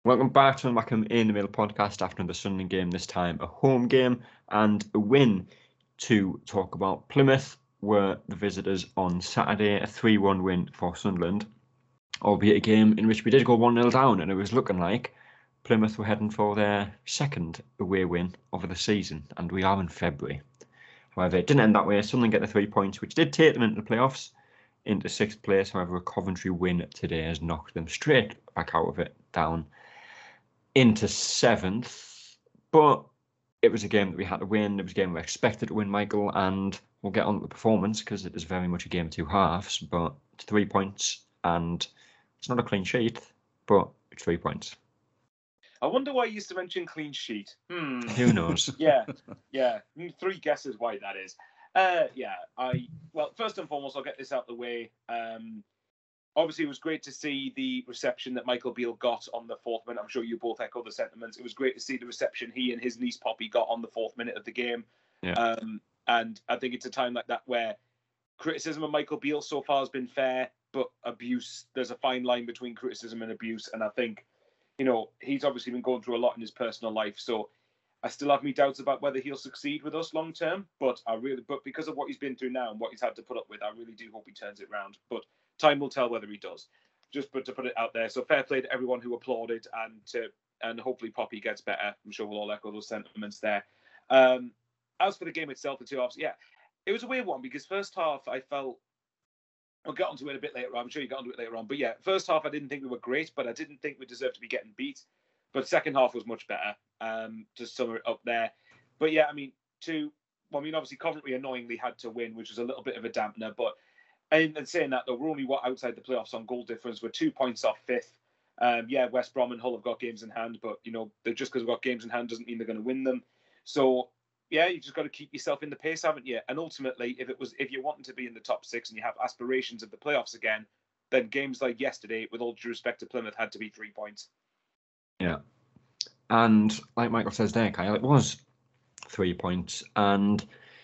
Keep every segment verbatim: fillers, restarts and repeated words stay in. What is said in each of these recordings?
Welcome back to the Mackem in the Middle podcast after the Sunderland game, this time a home game and a win to talk about. Plymouth were the visitors on Saturday, a three one win for Sunderland, albeit a game in which we did go one nil down, and it was looking like Plymouth were heading for their second away win of the season, and we are in February. However, it didn't end that way. Sunderland get the three points, which did take them into the playoffs, into sixth place. However, a Coventry win today has knocked them straight back out of it, down into seventh, but it was a game that we had to win. It was a game we expected to win, Michael, and we'll get on to the performance because it is very much a game of two halves, but it's three points, and it's not a clean sheet, but it's three points. I wonder why you used to mention clean sheet. Hmm. Who knows? yeah, yeah. Three guesses why that is. Uh, yeah, I, well, first and foremost, I'll get this out the way. Um, Obviously, it was great to see the reception that Michael Beale got on the fourth minute. I'm sure you both echo the sentiments. It was great to see the reception he and his niece Poppy got on the fourth minute of the game. Yeah. Um, and I think it's a time like that where criticism of Michael Beale so far has been fair, but abuse, there's a fine line between criticism and abuse. And I think, you know, he's obviously been going through a lot in his personal life. So I still have me doubts about whether he'll succeed with us long term. But I really, but because of what he's been through now and what he's had to put up with, I really do hope he turns it around. But time will tell whether he does. Just but to put it out there. So fair play to everyone who applauded, and to and hopefully Poppy gets better. I'm sure we'll all echo those sentiments there. Um, as for the game itself, the two halves, yeah, it was a weird one because first half I felt. We'll get onto it a bit later on. I'm sure you got onto it later on. But yeah, first half I didn't think we were great, but I didn't think we deserved to be getting beat. But second half was much better. Um, to sum it up there. But yeah, I mean, two. Well, I mean, obviously Coventry annoyingly had to win, which was a little bit of a dampener, but. And, and saying that, though, we're only what outside the playoffs on goal difference. We're two points off fifth. Um, yeah, West Brom and Hull have got games in hand, but you know, they're just because we've got games in hand doesn't mean they're going to win them. So yeah, you just got to keep yourself in the pace, haven't you? And ultimately, if it was if you're wanting to be in the top six and you have aspirations of the playoffs again, then games like yesterday, with all due respect to Plymouth, had to be three points. Yeah, and like Michael says there, Kyle, it was three points, and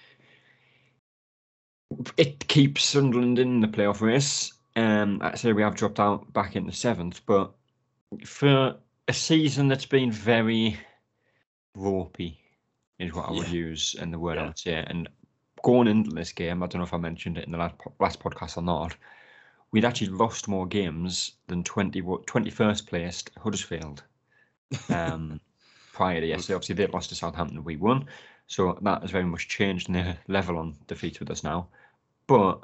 it keeps Sunderland in the playoff race. Um, I say we have dropped out back into seventh, but for a season that's been very ropey, is what I would yeah. use and the word yeah. I would say. And going into this game, I don't know if I mentioned it in the last, last podcast or not, we'd actually lost more games than twenty, twenty-first placed Huddersfield um, prior to yesterday. Obviously, they lost to Southampton, we won. So that has very much changed in their level on defeats with us now. But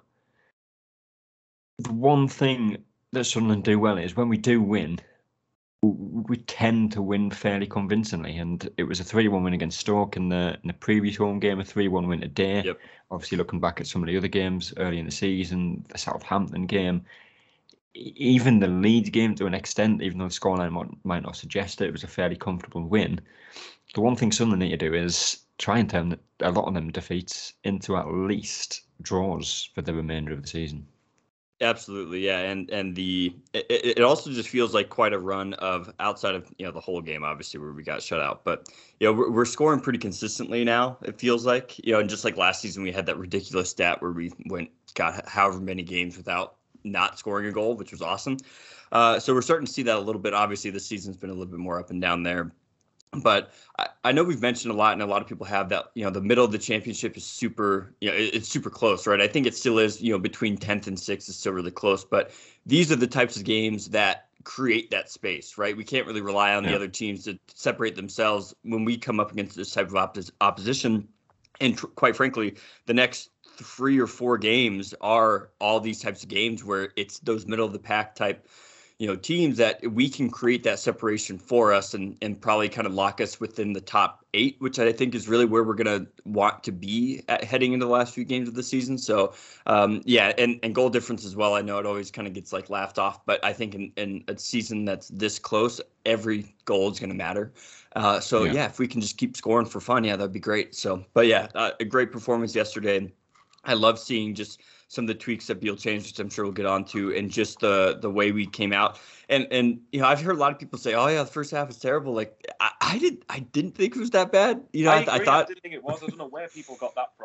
the one thing that Sunderland do well is when we do win, we tend to win fairly convincingly. And it was a three one win against Stoke in the in the previous home game, a three one win today. Yep. Obviously, looking back at some of the other games early in the season, the Southampton game, even the Leeds game to an extent, even though the scoreline might, might not suggest it, it was a fairly comfortable win. The one thing Sunderland need to do is try and turn a lot of them defeats into at least draws for the remainder of the season. Absolutely, yeah, and and the it, it also just feels like quite a run of outside of you know the whole game, obviously where we got shut out, but you know we're, we're scoring pretty consistently now. It feels like you know, and just like last season, we had that ridiculous stat where we went got however many games without not scoring a goal, which was awesome. Uh, so we're starting to see that a little bit. Obviously, this season's been a little bit more up and down there. But I, I know we've mentioned a lot, and a lot of people have that, you know, the middle of the championship is super, you know, it, it's super close, right? I think it still is, you know, between tenth and sixth is still really close. But these are the types of games that create that space, right? We can't really rely on yeah. the other teams to separate themselves when we come up against this type of oppos- opposition. And tr- quite frankly, the next three or four games are all these types of games where it's those middle of the pack type you know, teams that we can create that separation for us and, and probably kind of lock us within the top eight, which I think is really where we're going to want to be at heading into the last few games of the season. So, um, yeah, and, and goal difference as well. I know it always kind of gets like laughed off, but I think in, in a season that's this close, every goal is going to matter. Uh, so, yeah. yeah, if we can just keep scoring for fun, yeah, that'd be great. So, but yeah, uh, a great performance yesterday. I love seeing just some of the tweaks that Beale changed, which I'm sure we'll get on to, and just the the way we came out. And and you know, I've heard a lot of people say, "Oh yeah, the first half was terrible." Like I, I did, I didn't think it was that bad. You know, I, I, agree. I thought I didn't think it was. I don't know where people got that from.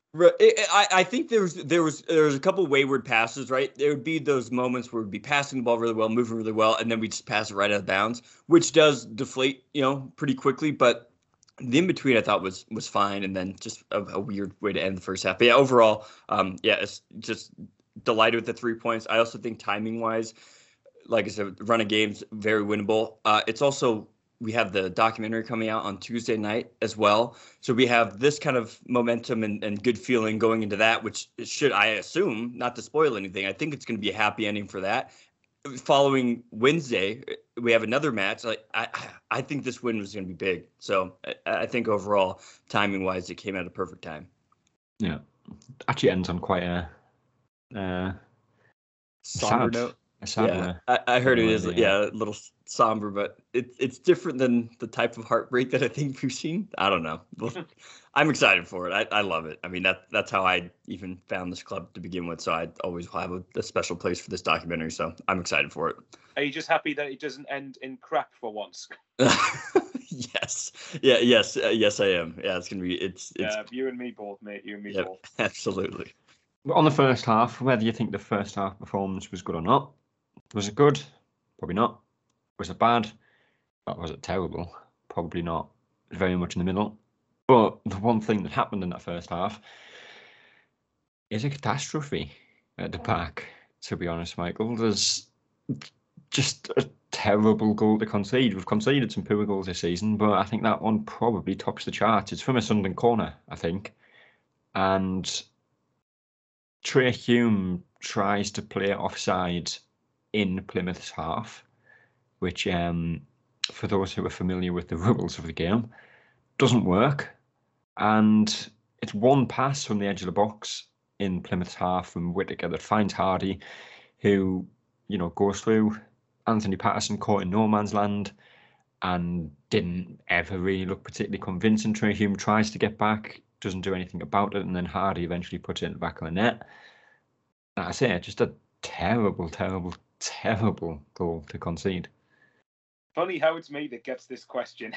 Right. I, I think there was there was there was a couple wayward passes, right? There would be those moments where we'd be passing the ball really well, moving really well, and then we just pass it right out of bounds, which does deflate, you know, pretty quickly. But the in between I thought was was fine, and then just a, a weird way to end the first half. But yeah, overall, um, yeah, it's just delighted with the three points. I also think timing wise, like I said, run of games very winnable. Uh, it's also we have the documentary coming out on Tuesday night as well. So we have this kind of momentum and, and good feeling going into that, which should, I assume, not to spoil anything, I think it's going to be a happy ending for that. Following Wednesday, we have another match. Like I, I think this win was going to be big. So I, I think overall, timing wise, it came at a perfect time. Yeah, actually ends on quite a uh, somber sad, note. A sad yeah, way. I, I heard it is yeah. yeah a little somber, but it's it's different than the type of heartbreak that I think we've seen. I don't know. I'm excited for it. I, I love it. I mean that that's how I even found this club to begin with. So I always have a, a special place for this documentary. So I'm excited for it. Are you just happy that it doesn't end in crap for once? Yes. Yeah. Yes. Uh, yes, I am. Yeah. It's gonna be. It's. it's yeah. You and me both, mate. You and me yep, both. Absolutely. On the first half, whether you think the first half performance was good or not, was it good? Probably not. Was it bad? Or was it terrible? Probably not. Very much in the middle. But the one thing that happened in that first half is a catastrophe at the back, to be honest, Michael. There's just a terrible goal to concede. We've conceded some poor goals this season, but I think that one probably tops the charts. It's from a Sunderland corner, I think. And Trey Hume tries to play offside in Plymouth's half, which, um, for those who are familiar with the rules of the game, doesn't work. And it's one pass from the edge of the box in Plymouth's half from Whittaker that finds Hardy, who, you know, goes through Anthony Patterson caught in no man's land and didn't ever really look particularly convincing. Trey Hume tries to get back, doesn't do anything about it, and then Hardy eventually puts it in the back of the net. And I say, just a terrible, terrible, terrible goal to concede. Funny how it's me that gets this question.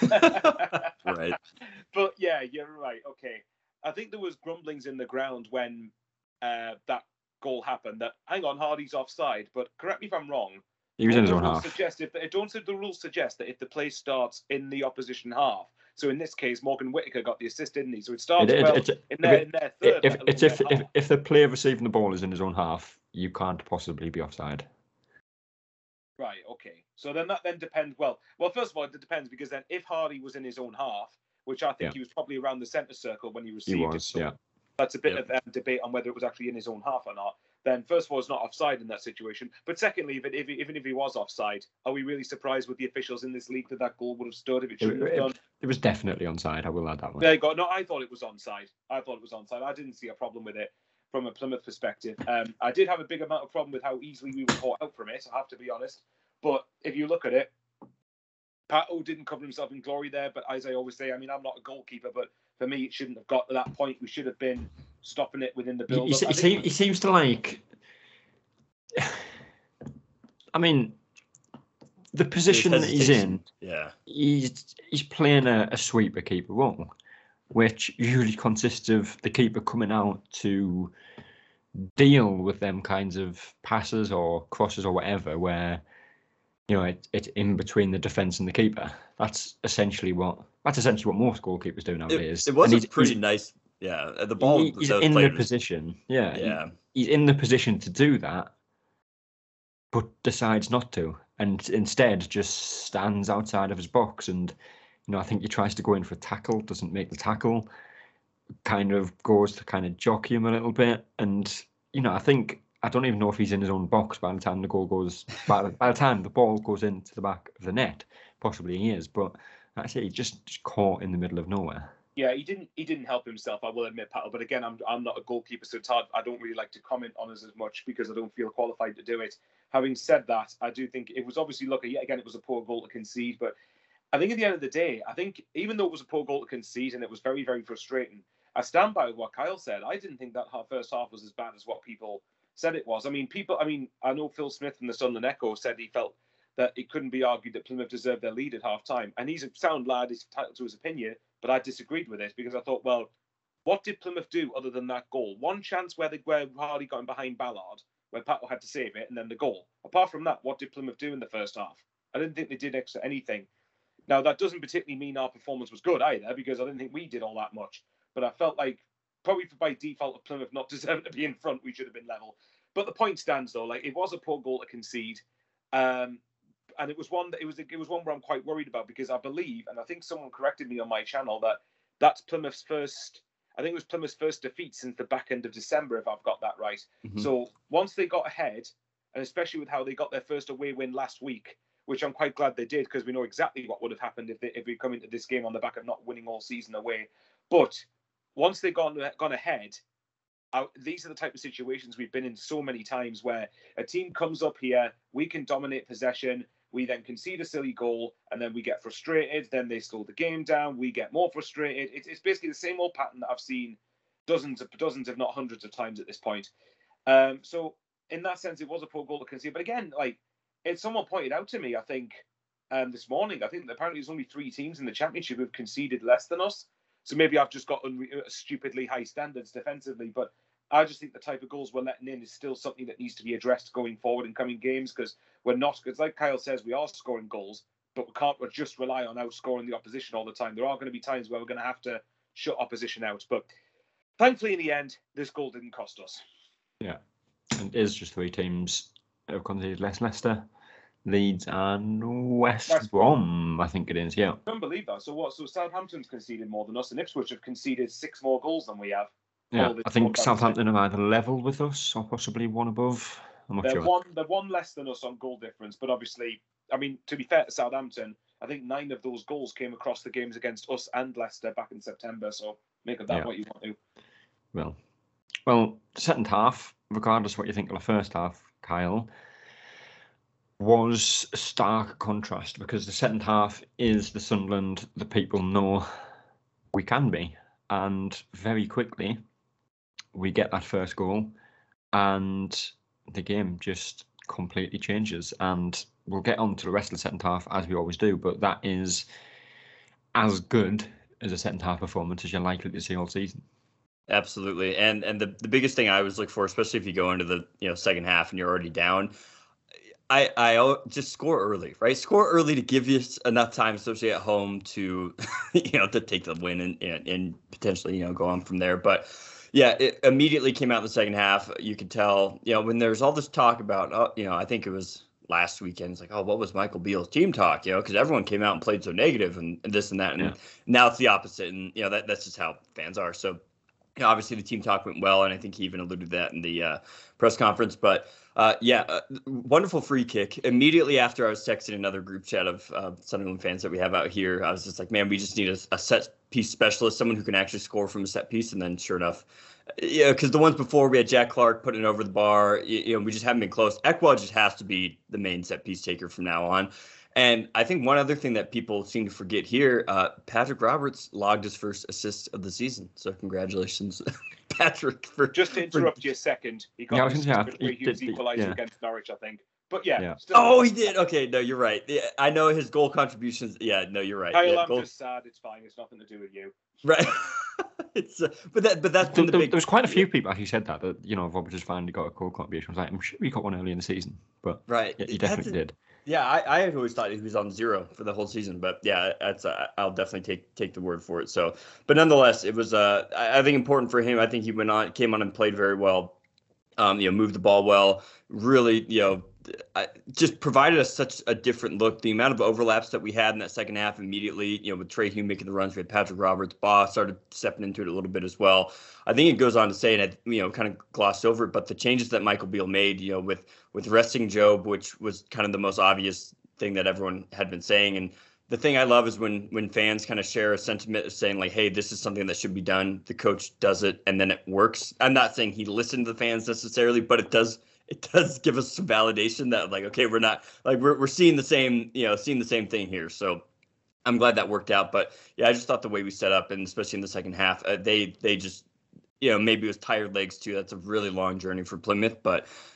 Right. But yeah, you're right. Okay. I think there was grumblings in the ground when uh, that goal happened that, hang on, Hardy's offside. But correct me if I'm wrong. He was in his own half. Suggest if the, don't the rules suggest that if the play starts in the opposition half, so in this case, Morgan Whittaker got the assist, didn't he? So it starts it, it, well it, in, their, it, in their third. If, it's if, if, if the player receiving the ball is in his own half, you can't possibly be offside. Right, okay. So then that then depends. Well, well, first of all, it depends because then if Hardy was in his own half, which I think yeah. he was probably around the centre circle when he received he was, it. So yeah. That's a bit yep. of um, debate on whether it was actually in his own half or not. Then first of all, it's not offside in that situation. But secondly, if it, if, even if he was offside, are we really surprised with the officials in this league that that goal would have stood if it shouldn't it, have done? It, it was definitely onside. I will add that one. There you go. No, I thought it was onside. I thought it was onside. I didn't see a problem with it from a Plymouth perspective. Um, I did have a big amount of problem with how easily we were caught out from it, I have to be honest. But if you look at it, Pato didn't cover himself in glory there. But as I always say, I mean, I'm not a goalkeeper, but for me, it shouldn't have got to that point. We should have been stopping it within the build-up. He, he, he, he seems to like... I mean, the position that he's in, yeah, he's he's playing a, a sweeper keeper role, which usually consists of the keeper coming out to deal with them kinds of passes or crosses or whatever, where you know it, it's in between the defence and the keeper. That's essentially what that's essentially what most goalkeepers do nowadays. It, it was and a pretty nice, yeah. The ball, he, he's in the position, yeah, yeah. He, he's in the position to do that, but decides not to, and instead just stands outside of his box. And you know, I think he tries to go in for a tackle, doesn't make the tackle, kind of goes to kind of jockey him a little bit. And you know, I think I don't even know if he's in his own box by the time the goal goes. by, by the time the ball goes into the back of the net, possibly he is. But actually, he's just, just caught in the middle of nowhere. Yeah, he didn't. He didn't help himself. I will admit, Pato. But again, I'm I'm not a goalkeeper, so it's hard. I don't really like to comment on us as much because I don't feel qualified to do it. Having said that, I do think it was obviously lucky. Yet again, it was a poor goal to concede. But I think at the end of the day, I think even though it was a poor goal to concede and it was very, very frustrating, I stand by what Kyle said. I didn't think that first half was as bad as what people said it was. I mean, people. I mean, I know Phil Smith from the Sunderland Echo said he felt that it couldn't be argued that Plymouth deserved their lead at half time, and he's a sound lad. He's entitled to his opinion. But I disagreed with it because I thought, well, what did Plymouth do other than that goal? One chance where, they, where Hardy got in behind Ballard, where Pato had to save it, and then the goal. Apart from that, what did Plymouth do in the first half? I didn't think they did extra anything. Now, that doesn't particularly mean our performance was good either, because I didn't think we did all that much. But I felt like, probably by default of Plymouth not deserving to be in front, we should have been level. But the point stands, though. Like, it was a poor goal to concede. Um, and it was one that it was it was one where I'm quite worried about, because I believe, and I think someone corrected me on my channel, that that's Plymouth's first, I think it was Plymouth's first defeat since the back end of December, if I've got that right. Mm-hmm. So once they got ahead, and especially with how they got their first away win last week, which I'm quite glad they did, because we know exactly what would have happened if they, if we come into this game on the back of not winning all season away. But once they've gone, gone ahead, I, these are the type of situations we've been in so many times, where a team comes up here, we can dominate possession, we then concede a silly goal, and then we get frustrated, then they slow the game down, we get more frustrated. It's, it's basically the same old pattern that I've seen dozens of dozens, if not hundreds of times at this point. Um, so in that sense, it was a poor goal to concede. But again, like, it's someone pointed out to me, I think, um, this morning, I think that apparently there's only three teams in the championship who've conceded less than us. So maybe I've just got unre- stupidly high standards defensively, but I just think the type of goals we're letting in is still something that needs to be addressed going forward in coming games, because we're not, because like Kyle says, we are scoring goals, but we can't just rely on outscoring the opposition all the time. There are going to be times where we're going to have to shut opposition out. But thankfully, in the end, this goal didn't cost us. Yeah, and it is just three teams that have conceded less: Leicester, Leeds, and West, West Brom, I think it is. Yeah, I can't believe that. So what? So Southampton's conceded more than us, and Ipswich have conceded six more goals than we have. Yeah, I think Southampton are either level with us or possibly one above. I'm not they're sure. One, they're one less than us on goal difference, but obviously, I mean, to be fair to Southampton, I think nine of those goals came across the games against us and Leicester back in September. So make of that yeah. what you want to. Well, well, the second half, regardless of what you think of the first half, Kyle, was a stark contrast, because the second half is the Sunderland that people know we can be, and very quickly we get that first goal, and the game just completely changes. And we'll get on to the rest of the second half as we always do, but that is as good as a second half performance as you're likely to see all season. Absolutely, and and the, the biggest thing I always look for, especially if you go into the you know second half and you're already down, I I just score early, right? Score early to give you enough time, especially at home, to you know to take the win and and, and potentially you know go on from there. But yeah, it immediately came out in the second half. You could tell, you know, when there's all this talk about, oh, you know, I think it was last weekend. It's like, oh, what was Michael Beale's team talk? You know, because everyone came out and played so negative and, and this and that, and yeah. now it's the opposite. And you know that that's just how fans are. So. You know, obviously, the team talk went well, and I think he even alluded to that in the uh, press conference. But uh, yeah, uh, wonderful free kick. Immediately after I was texting another group chat of uh, Sunderland fans that we have out here, I was just like, man, we just need a, a set piece specialist, someone who can actually score from a set piece. And then sure enough, yeah, because the ones before we had Jack Clark putting it over the bar, you, you know, we just haven't been close. Ekwah just has to be the main set piece taker from now on. And I think one other thing that people seem to forget here, uh, Patrick Roberts logged his first assist of the season. So congratulations, Patrick. For Just to interrupt for, you a second, he got yeah, his yeah, he Hughes did, equalizer yeah. against Norwich, I think. But yeah. yeah. Still, oh, he did. Okay, no, you're right. Yeah, I know his goal contributions. Yeah, no, you're right. Kyle, yeah, I'm goal... just sad. It's fine. It's nothing to do with you. Right. it's uh, but that but that's been there, the big. There was quite a few people actually said that that you know Roberts has finally got a goal contribution. I was like, I'm sure he got one early in the season, but right, yeah, he definitely a, did. Yeah, I, I had always thought he was on zero for the whole season, but yeah, that's uh, I'll definitely take take the word for it. So, but nonetheless, it was uh I, I think important for him. I think he went on, came on and played very well. Um, you know, moved the ball well. Really, you know, I, just provided us such a different look. The amount of overlaps that we had in that second half immediately, you know, with Trey Hume making the runs, we had Patrick Roberts, Baugh started stepping into it a little bit as well. I think it goes on to say, and I, you know, kind of glossed over it, but the changes that Michael Beale made, you know, with with resting Jobe, which was kind of the most obvious thing that everyone had been saying. And the thing I love is when when fans kind of share a sentiment of saying like, hey, this is something that should be done. The coach does it and then it works. I'm not saying he listened to the fans necessarily, but it does it does give us some validation that like, okay, we're not like we're we're seeing the same, you know, seeing the same thing here. So I'm glad that worked out. But yeah, I just thought the way we set up, and especially in the second half, uh, they they just, you know, maybe it was tired legs too. That's a really long journey for Plymouth, but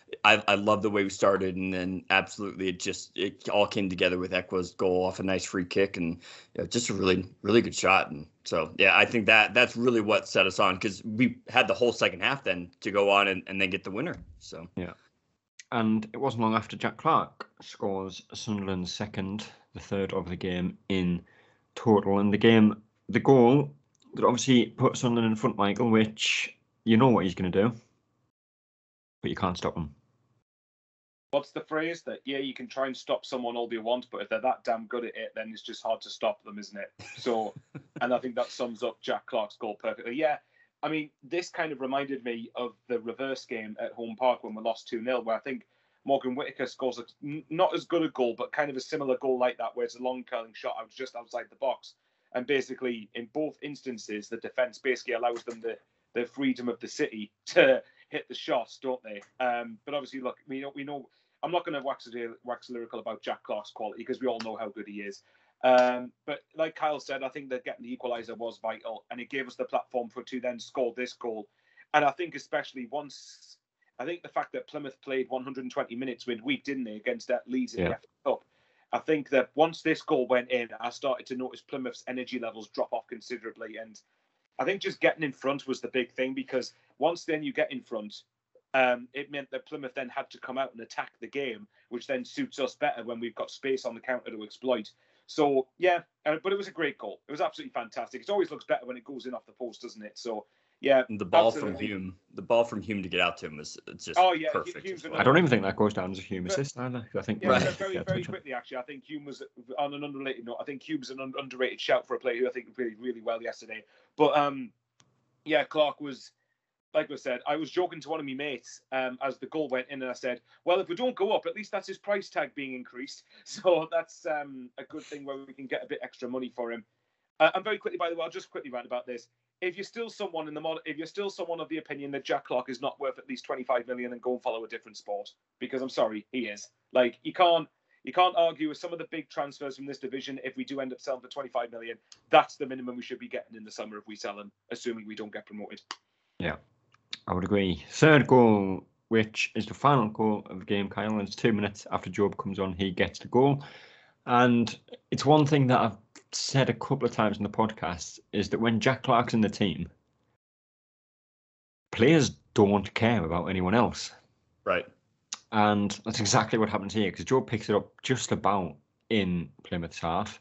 I, I love the way we started, and then absolutely it just it all came together with Ekwa's goal off a nice free kick, and you know, just a really really good shot. And so yeah, I think that that's really what set us on, because we had the whole second half then to go on and, and then get the winner. So yeah, and it wasn't long after Jack Clarke scores Sunderland's second, the third of the game in total, and the game the goal that obviously put Sunderland in front, Michael, which you know what he's going to do, but you can't stop him. What's the phrase? That, yeah, you can try and stop someone all you want, but if they're that damn good at it, then it's just hard to stop them, isn't it? So, and I think that sums up Jack Clarke's goal perfectly. Yeah, I mean, this kind of reminded me of the reverse game at Home Park when we lost two nil, where I think Morgan Whittaker scores a, not as good a goal, but kind of a similar goal like that, where it's a long curling shot out just outside the box. And basically, in both instances, the defence basically allows them the, the freedom of the city to hit the shots, don't they? Um, but obviously, look, we know, we know I'm not going to wax, wax lyrical about Jack Clarke's quality, because we all know how good he is. Um, but like Kyle said, I think that getting the equaliser was vital, and it gave us the platform for to then score this goal. And I think especially once, I think the fact that Plymouth played one hundred twenty minutes midweek, didn't they, against that Leeds in yeah. the F A Cup. I think that once this goal went in, I started to notice Plymouth's energy levels drop off considerably. And I think just getting in front was the big thing, because once then you get in front, um, it meant that Plymouth then had to come out and attack the game, which then suits us better when we've got space on the counter to exploit. So, yeah, uh, but it was a great goal. It was absolutely fantastic. It always looks better when it goes in off the post, doesn't it? So, yeah. The ball absolutely. from Hume, the ball from Hume to get out to him was just oh, yeah, perfect. Hume's I don't even think that goes down as a Hume assist either. I think yeah, right. very, yeah, very quickly, actually, I think Hume was, on an unrelated note, I think Hume was an un- underrated shout for a player who I think played really well yesterday. But, um, yeah, Clarke was, like I said, I was joking to one of my mates um, as the goal went in, and I said, well, if we don't go up, at least that's his price tag being increased. So that's um, a good thing where we can get a bit extra money for him. Uh, and very quickly, by the way, I'll just quickly rant about this. If you're still someone in the mod- if you're still someone of the opinion that Jack Clarke is not worth at least twenty-five million, then go and follow a different sport, because I'm sorry, he is. Like, you can't you can't argue with some of the big transfers from this division. If we do end up selling for twenty-five million, that's the minimum we should be getting in the summer if we sell him, assuming we don't get promoted. Yeah, I would agree. Third goal, which is the final goal of the game, Kyle, and it's two minutes after Job comes on, he gets the goal. And it's one thing that I've said a couple of times in the podcast, is that when Jack Clarke's in the team, players don't care about anyone else. Right. And that's exactly what happens here, because Joe picks it up just about in Plymouth's half.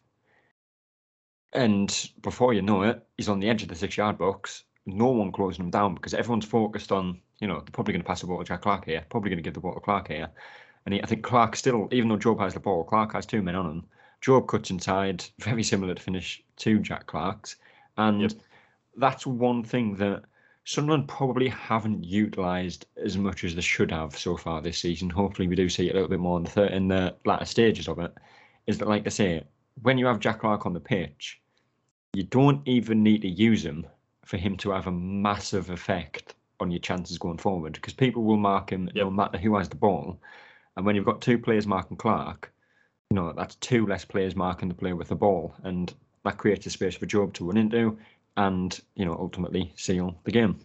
And before you know it, he's on the edge of the six-yard box. No one closing him down, because everyone's focused on, you know, they're probably going to pass the ball to Jack Clarke here, probably going to give the ball to Clarke here. And he, I think Clarke still, even though Job has the ball, Clarke has two men on him. Job cuts inside, very similar to finish to Jack Clarke's. And yep. that's one thing that Sunderland probably haven't utilised as much as they should have so far this season. Hopefully we do see it a little bit more in the, third, in the latter stages of it. Is that, like I say, when you have Jack Clarke on the pitch, you don't even need to use him for him to have a massive effect on your chances going forward, because people will mark him yep. no matter who has the ball. And when you've got two players marking Clarke, you know, that's two less players marking the player with the ball, and that creates a space for Job to run into and, you know, ultimately seal the game.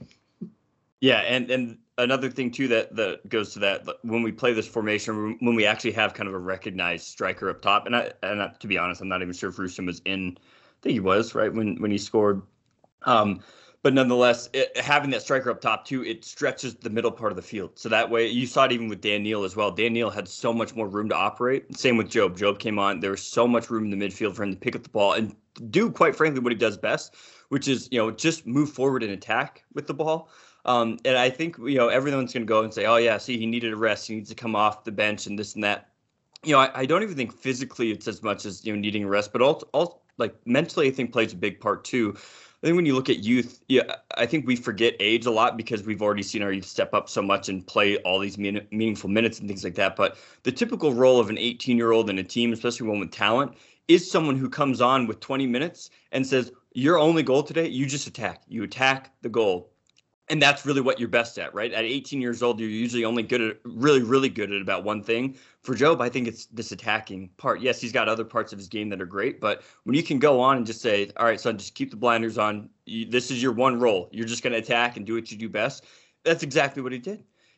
Yeah, and, and another thing, too, that, that goes to that, when we play this formation, when we actually have kind of a recognized striker up top, and, I, and I, to be honest, I'm not even sure if Roostem was in, I think he was, right, when, when he scored. Um, but nonetheless, it, having that striker up top, too, it stretches the middle part of the field. So that way, you saw it even with Dan Neil as well. Dan Neil had so much more room to operate. Same with Job. Job came on. There was so much room in the midfield for him to pick up the ball and do, quite frankly, what he does best, which is, you know, just move forward and attack with the ball. Um, and I think, you know, everyone's going to go and say, oh, yeah, see, he needed a rest. He needs to come off the bench and this and that. You know, I, I don't even think physically it's as much as, you know, needing a rest, but also, also like mentally, I think plays a big part, too. I think when you look at youth, yeah, I think we forget age a lot because we've already seen our youth step up so much and play all these mean, meaningful minutes and things like that. But the typical role of an eighteen-year-old in a team, especially one with talent, is someone who comes on with twenty minutes and says, your only goal today, you just attack. You attack the goal. And that's really what you're best at, right? At eighteen years old, you're usually only good at, really, really good at about one thing. For Job, I think it's this attacking part. Yes, he's got other parts of his game that are great, but when you can go on and just say, all right, son, just keep the blinders on. You, this is your one role. You're just going to attack and do what you do best. That's exactly what he did.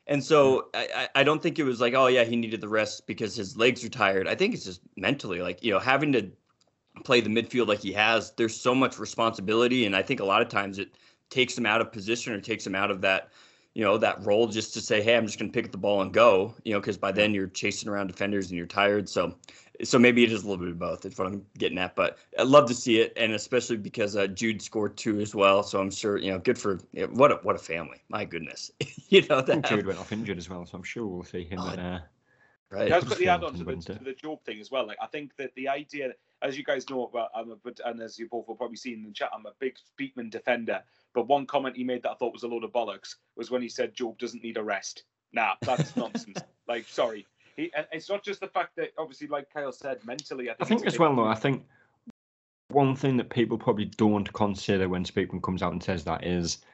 And so I, I I don't think it was like, oh yeah, he needed the rest because his legs are tired. I think it's just mentally, like, you know, having to play the midfield like he has, there's so much responsibility. And I think a lot of times it takes him out of position or takes him out of that, you know, that role just to say, hey, I'm just going to pick up the ball and go, you know, because by then you're chasing around defenders and you're tired. So, so maybe it is a little bit of both. That's what I'm getting at. But I'd love to see it, and especially because uh, Jude scored two as well. So I'm sure, you know, good for yeah, what a what a family. My goodness, you know that Jude went off injured as well, so I'm sure we'll see him. Oh, at, uh, right. That's got the add-on to the, to the Jobe thing as well. Like I think that the idea, as you guys know, about I'm a, but and as you both will probably see in the chat, I'm a big Speakman defender. But one comment he made that I thought was a load of bollocks was when he said Jobe doesn't need a rest. Nah, that's nonsense. Like, sorry. He, and it's not just the fact that, obviously, like Kyle said, mentally, I think, I think as well, though, I think one thing that people probably don't consider when Speakman comes out and says that is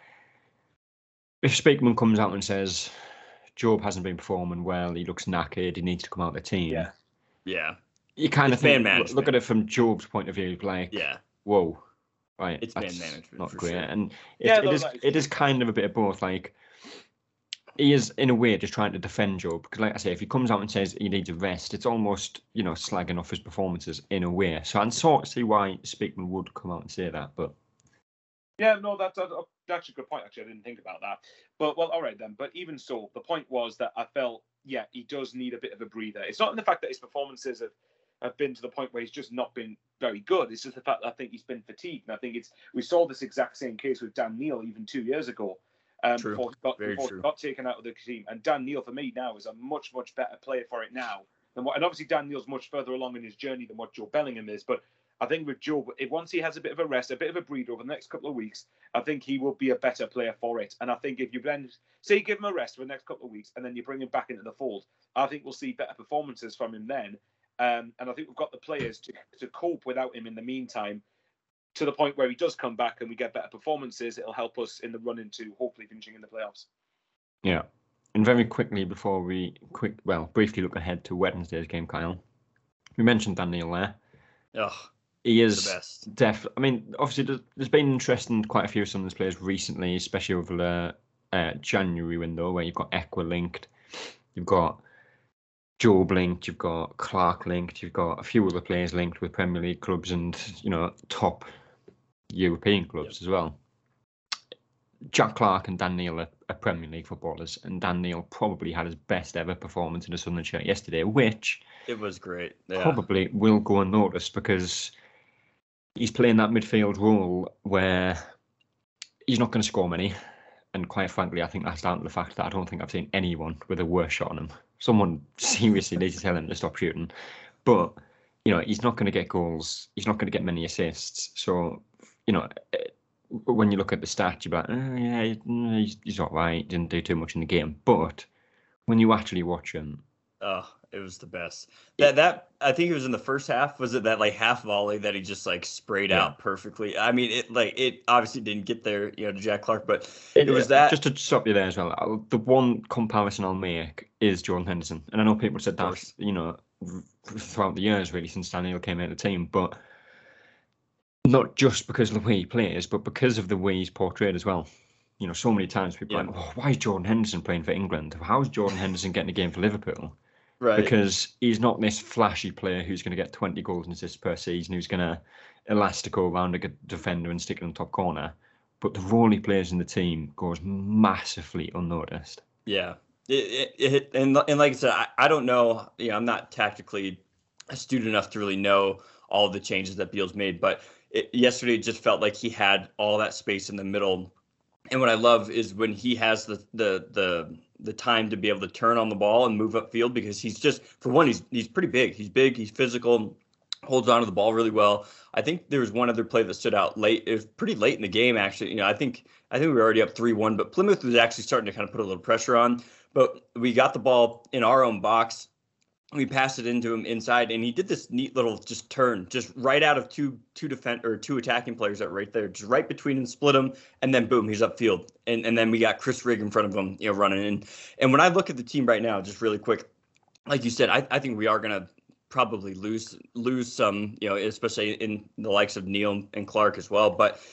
if Speakman comes out and says Jobe hasn't been performing well, he looks knackered, he needs to come out of the team. Yeah. Yeah. You kind it's of think, look at it from Jobe's point of view, like, yeah. whoa, right, it's that's man management, not for great. Sure. And it, yeah, it, no, is, it is kind of a bit of both, like, he is, in a way, just trying to defend Jobe. Because, like I say, if he comes out and says he needs a rest, it's almost, you know, slagging off his performances in a way. So I can sort of see why Speakman would come out and say that. But yeah, no, that's, that's a good point, actually. I didn't think about that. But, well, all right, then. But even so, the point was that I felt, yeah, he does need a bit of a breather. It's not in the fact that his performances have, have been to the point where he's just not been very good. It's just the fact that I think he's been fatigued. And I think it's we saw this exact same case with Dan Neil even two years ago. Um, true. before, he got, Very before true. he got taken out of the team. And Dan Neil, for me now, is a much, much better player for it now. Than what, and obviously, Dan Neil's much further along in his journey than what Jobe Bellingham is. But I think with Jobe, if once he has a bit of a rest, a bit of a breather over the next couple of weeks, I think he will be a better player for it. And I think if you then, say you give him a rest for the next couple of weeks and then you bring him back into the fold, I think we'll see better performances from him then. Um, and I think we've got the players to, to cope without him in the meantime, to the point where he does come back and we get better performances. It'll help us in the run into hopefully finishing in the playoffs. yeah. And very quickly before we quick, well, briefly look ahead to Wednesday's game, Kyle. We mentioned Dan Neil there. Ugh, he is the best. Def. I mean, obviously, there's, there's been interest in quite a few of some of these players recently, especially over the uh, January window, where you've got Equa linked, you've got Jobe linked, you've got Clark linked, you've got a few other players linked with Premier League clubs and, you know, top European clubs yep. as well. Jack Clark and Dan Neil are, are Premier League footballers, and Dan Neil probably had his best ever performance in a Sunderland shirt yesterday, which it was great. Yeah. Probably will go unnoticed because he's playing that midfield role where he's not going to score many. And quite frankly, I think that's down to the fact that I don't think I've seen anyone with a worse shot on him. Someone seriously needs to tell him to stop shooting. But, you know, he's not going to get goals. He's not going to get many assists. So, you know, when you look at the stats, you're like, oh, yeah, he's, he's all right. Didn't do too much in the game. But when you actually watch him, oh, it was the best. That that I think it was in the first half. Was it that like half volley that he just like sprayed yeah. out perfectly? I mean, it like it obviously didn't get there, you know, to Jack Clark, but it, it was that. Just to stop you there as well, the one comparison I'll make is Jordan Henderson, and I know people said that, you know, throughout the years really since Daniel came into the team, but not just because of the way he plays, but because of the way he's portrayed as well. You know, so many times people yeah. are like, oh, why is Jordan Henderson playing for England? How is Jordan Henderson getting a game for Liverpool? Right. Because he's not this flashy player who's going to get twenty goals and assists per season, who's going to elastico around a defender and stick it in the top corner. But the role he plays in the team goes massively unnoticed. Yeah. It, it, it, and, and like I said, I, I don't know, you know, I'm not tactically astute enough to really know all of the changes that Beale's made, but it, yesterday it just felt like he had all that space in the middle. And what I love is when he has the the the the time to be able to turn on the ball and move upfield, because he's just, for one, he's he's pretty big. He's big, he's physical, holds on to the ball really well. I think there was one other play that stood out late. It was pretty late in the game, actually. You know, I think I think we were already up three one, but Plymouth was actually starting to kind of put a little pressure on. But we got the ball in our own box. We passed it into him inside, and he did this neat little just turn, just right out of two two defend or two attacking players that were right there, just right between them, split them, and then boom, he's upfield. And and then we got Chris Rigg in front of him, you know, running in. And when I look at the team right now, just really quick, like you said, I, I think we are gonna probably lose lose some, you know, especially in the likes of Neil and Clark as well. But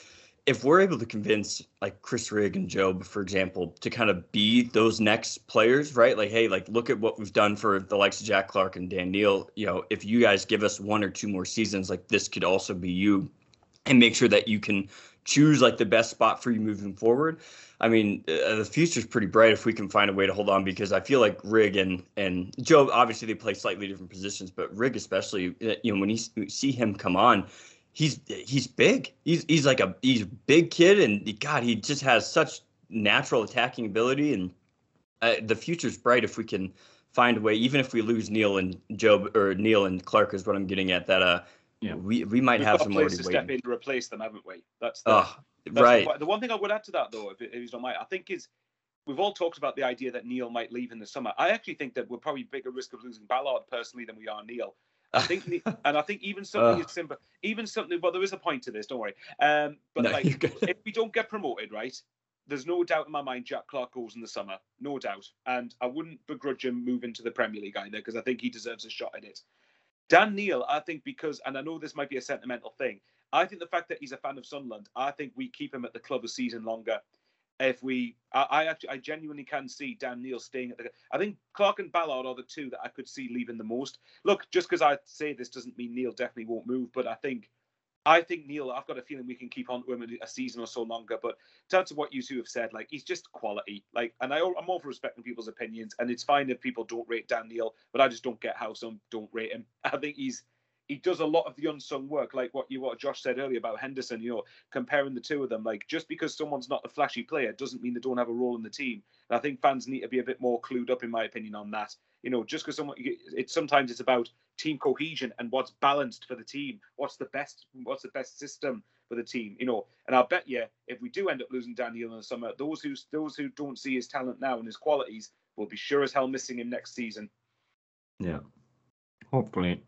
if we're able to convince like Chris Rigg and Joe, for example, to kind of be those next players, right? Like, hey, like look at what we've done for the likes of Jack Clark and Dan Neal. You know, if you guys give us one or two more seasons, like this could also be you, and make sure that you can choose like the best spot for you moving forward. I mean, uh, the future's pretty bright if we can find a way to hold on, because I feel like Rigg and, and Joe, obviously they play slightly different positions, but Rigg especially, you know, when you see him come on, he's he's big. He's he's like a he's a big kid, and God, he just has such natural attacking ability, and uh, the future's bright if we can find a way, even if we lose Neal and Joe, or Neal and Clark is what I'm getting at, that uh yeah we we might We've have got some a place already to waiting. step in to replace them, haven't we? That's the, oh, that's right. The, the one thing I would add to that, though, if, if you don't mind, I think is we've all talked about the idea that Neal might leave in the summer. I actually think that we're probably bigger risk of losing Ballard personally than we are Neal. I think, and I think even something uh, as simple, even something. Well, there is a point to this. Don't worry. Um, but no, like, if we don't get promoted, right? There's no doubt in my mind Jack Clark goes in the summer, no doubt, and I wouldn't begrudge him moving to the Premier League either, because I think he deserves a shot at it. Dan Neal, I think, because, and I know this might be a sentimental thing, I think the fact that he's a fan of Sunderland, I think we keep him at the club a season longer. If we, I, I actually, I genuinely can see Dan Neal staying at the. I think Clark and Ballard are the two that I could see leaving the most. Look, just because I say this doesn't mean Neal definitely won't move, but I think, I think Neal, I've got a feeling we can keep on to him a season or so longer. But to answer what you two have said, like, he's just quality. Like, and I, I'm all for respecting people's opinions, and it's fine if people don't rate Dan Neal, but I just don't get how some don't rate him. I think he's. He does a lot of the unsung work, like what you what Josh said earlier about Henderson, you know, comparing the two of them. Like, just because someone's not a flashy player doesn't mean they don't have a role in the team. And I think fans need to be a bit more clued up, in my opinion, on that. You know, just because someone, it's sometimes it's about team cohesion and what's balanced for the team. What's the best, what's the best system for the team, you know? And I'll bet you, if we do end up losing Dan Neal in the summer, those who those who don't see his talent now and his qualities will be sure as hell missing him next season. Yeah, hopefully.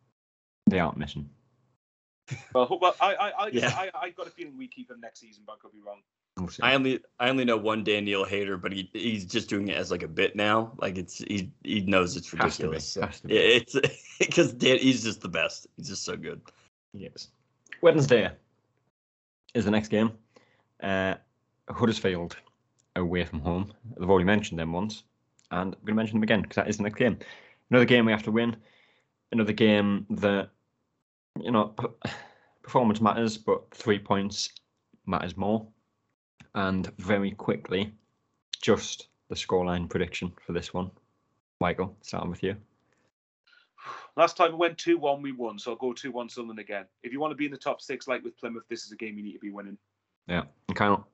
They aren't missing. Well, well, I, I, I, yeah. I, I got a feeling we keep him next season, but I could be wrong. We'll see. I only, I only know one Dan Neal hater, but he, he's just doing it as like a bit now. Like it's, he, he knows it's ridiculous. Has to be. So, yeah, it's because Dan, he's just the best. He's just so good. Yes. Wednesday is the next game. Uh, Huddersfield away from home. I've already mentioned them once, and I'm going to mention them again because that is the next game. Another game we have to win. Another game that, you know, performance matters, but three points matters more. And very quickly, just the scoreline prediction for this one. Michael, starting with you. Last time we went two one, we won, so I'll go two one Sunderland again. If you want to be in the top six, like with Plymouth, this is a game you need to be winning. Yeah, and Kyle?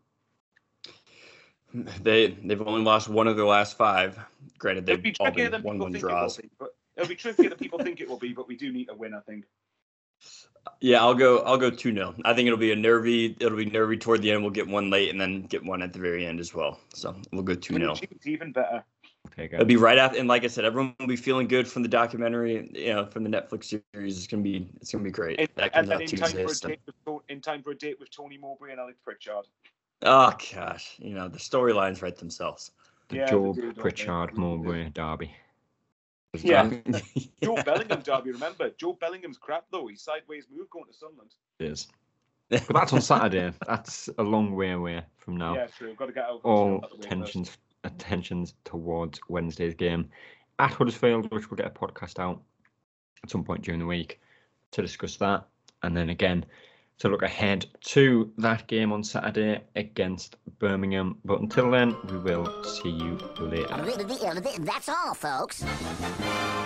They, they've only lost one of their last five. Granted, they've be all trickier been than people one-one think draws. it will be, but it'll be trickier than people think it will be, but we do need to win, I think. Yeah, I'll go. I'll go two nil. I think it'll be a nervy. It'll be nervy toward the end. We'll get one late and then get one at the very end as well. So we'll go two nil. Even better. Okay, It'll be right after, and like I said, everyone will be feeling good from the documentary. You know, from the Netflix series. It's gonna be. It's gonna be great. In, that and comes then out in time, Tuesday. for a So. date with, in time for a date with Tony Mowbray and Alex Pritchard. Oh gosh, you know the storylines write themselves. The Yeah, Job they do, don't they? Pritchard They do. Mowbray derby. Yeah. Joe Bellingham derby, remember? Joe Bellingham's crap, though. He's sideways move going to Sunderland. It is. But that's on Saturday. That's a long way away from now. Yeah, true. Got to get out. All out the way tensions, attentions towards Wednesday's game at Huddersfield, which we'll get a podcast out at some point during the week to discuss that. And then again, to look ahead to that game on Saturday against Birmingham. But until then, we will see you later. That's all, folks.